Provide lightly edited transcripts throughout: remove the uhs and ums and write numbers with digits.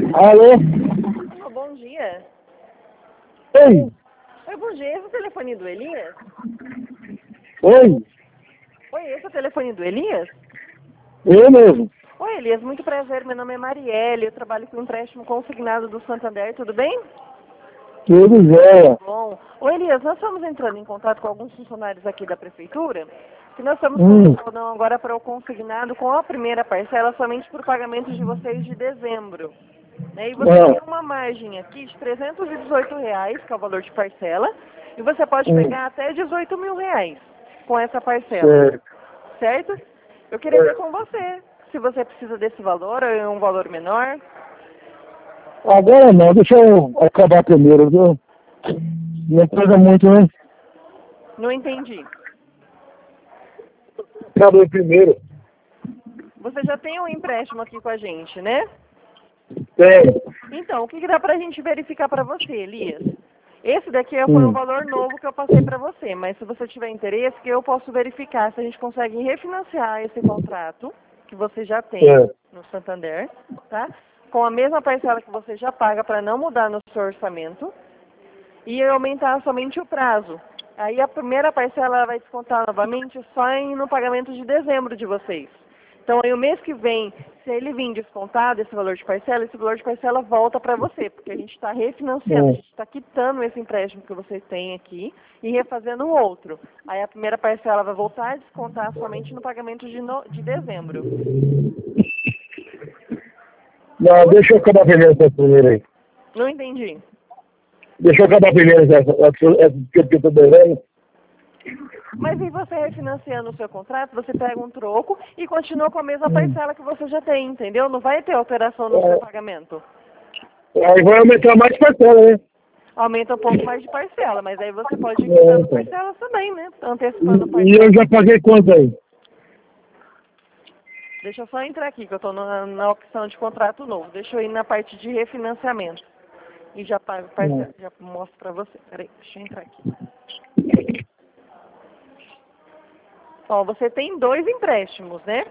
Alô? Bom dia. Oi? Oi, bom dia. Esse é o telefone do Elias? Oi? Oi, esse é o telefone do Elias? Eu mesmo. Oi, Elias. Muito prazer. Meu nome é Marielle. Eu trabalho com empréstimo consignado do Santander. Tudo bem? Tudo jóia. Bom. Oi, Elias. Nós estamos entrando em contato com alguns funcionários aqui da Prefeitura que nós estamos com agora para o consignado com a primeira parcela somente por pagamento de vocês de dezembro. Né? E você tem uma margem aqui de R$ 318, que é o valor de parcela, e você pode pegar até R$ 18.000 com essa parcela, certo? Eu queria ver com você se você precisa desse valor ou é um valor menor. Agora não, deixa eu acabar primeiro, viu? Não pega muito, né? Não entendi. Acabei primeiro. Você já tem um empréstimo aqui com a gente, né? Tem. Então, o que dá pra gente verificar para você, Elias? Esse daqui foi um valor novo que eu passei para você, mas se você tiver interesse, que eu posso verificar se a gente consegue refinanciar esse contrato que você já tem no Santander, tá? Com a mesma parcela que você já paga para não mudar no seu orçamento e aumentar somente o prazo. Aí a primeira parcela vai descontar novamente só no pagamento de dezembro de vocês. Então aí o mês que vem, se ele vir descontado esse valor de parcela, esse valor de parcela volta para você, porque a gente está refinanciando, a gente está quitando esse empréstimo que vocês têm aqui e refazendo um outro. Aí a primeira parcela vai voltar a descontar somente no pagamento de dezembro. Não, deixa eu acabar primeiro essa primeira aí. Não entendi. Deixa eu acabar primeiro essa que eu estou devendo. Mas e você refinanciando o seu contrato, você pega um troco e continua com a mesma parcela que você já tem, entendeu? Não vai ter alteração no seu pagamento. Aí vai aumentar mais parcela, né? Aumenta um pouco mais de parcela, mas aí você pode ir quitando parcelas também, né? Antecipando parcela. E eu já paguei quanto aí? Deixa eu só entrar aqui, que eu estou na opção de contrato novo. Deixa eu ir na parte de refinanciamento. E já pago parcela, já mostro para você. Peraí, deixa eu entrar aqui. Ó, você tem 2 empréstimos, né?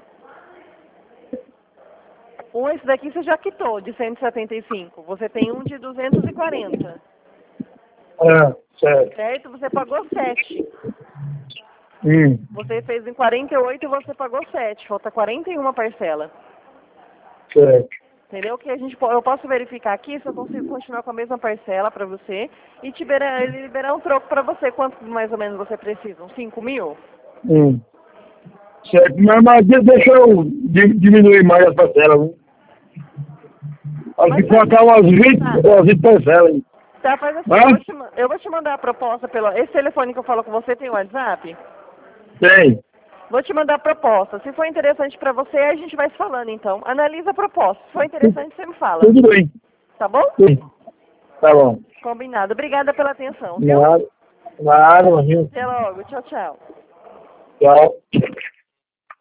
Esse daqui você já quitou, de 175. Você tem um de 240. Certo. Certo? Você pagou 7. Hum. Você fez em 48 e você pagou 7. Falta 41 parcela. Certo. Entendeu? Que eu posso verificar aqui se eu consigo continuar com a mesma parcela para você e liberar um troco para você. Quanto mais ou menos você precisa? Uns 5.000? Certo, mas deixa eu diminuir mais a parcela, né? Acho que faltar umas 20 parcelas. Tá, faz assim, eu vou te mandar a proposta pelo... Esse telefone que eu falo com você tem WhatsApp? Tem. Vou te mandar a proposta. Se for interessante para você, a gente vai se falando então. Analisa a proposta. Se for interessante, você me fala. Tudo bem. Tá bom? Sim. Tá bom. Combinado. Obrigada pela atenção, viu? Nada, imagina. Até logo. Tchau, tchau. Tchau.